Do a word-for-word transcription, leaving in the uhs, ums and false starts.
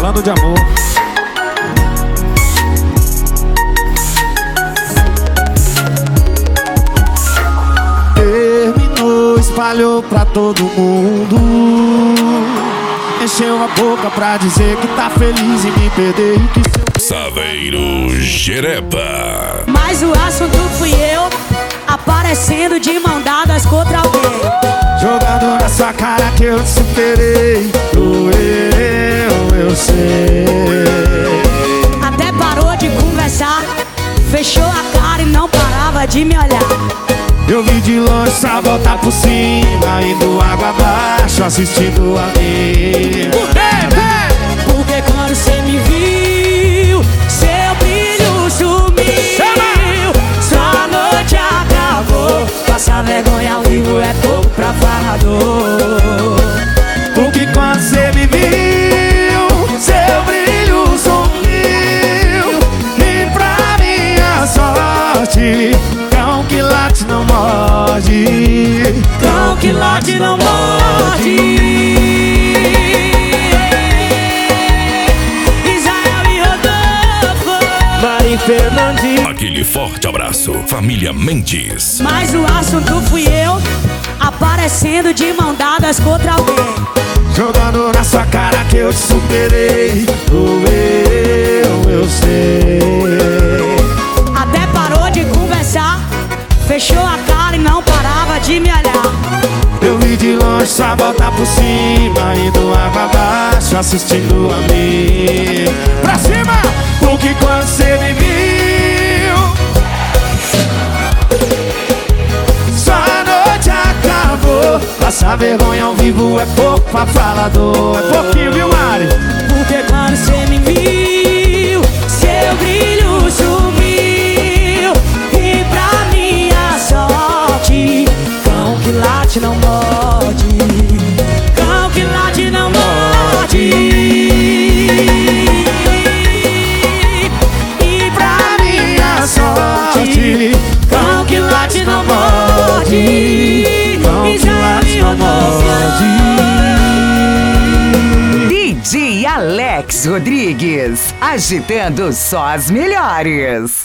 falando de amor. Terminou, espalhou pra todo mundo. Encheu a boca pra dizer que tá feliz em me perder e que seu... Saveiro Jereba. Mas o assunto fui eu, aparecendo de mão dadas contra alguém, jogando na sua cara que eu te superei. Doeu, eu sei. até parou de conversar, fechou a cara e não parava de me olhar. Eu vi de longe só voltar por cima, indo água abaixo, assistindo a mim. Porque quando cê me viu, seu brilho sumiu. Sua noite acabou, passar vergonha ao vivo é pouco pra falador. Porque quando cê me viu, seu brilho sumiu. E pra minha sorte, cão que late não morde. Cão que late não morde. Israel e Rodolfo, Mari Fernandinho. Aquele forte abraço, família Mendes. mas o assunto fui eu, aparecendo de mão dadas contra alguém, Jogando na sua cara que eu te superei. Doeu, eu sei. até parou de conversar, fechou a cara e não parava de me olhar. Eu vi de longe só voltar por cima, indo água abaixo, assistindo a mim. Pra cima! Porque quando cê me viu, sua noite acabou. Passar vergonha ao vivo é pouco pra falador. É pouquinho, viu, Mari? Porque quando cê me viu, seu brilho sumiu. E pra minha sorte, cão que late não morde. Cão que late não morde. E pra minha sorte, cão que late não morde. Cão que late não morde. D J Alex Rodrigues, agitando só as melhores.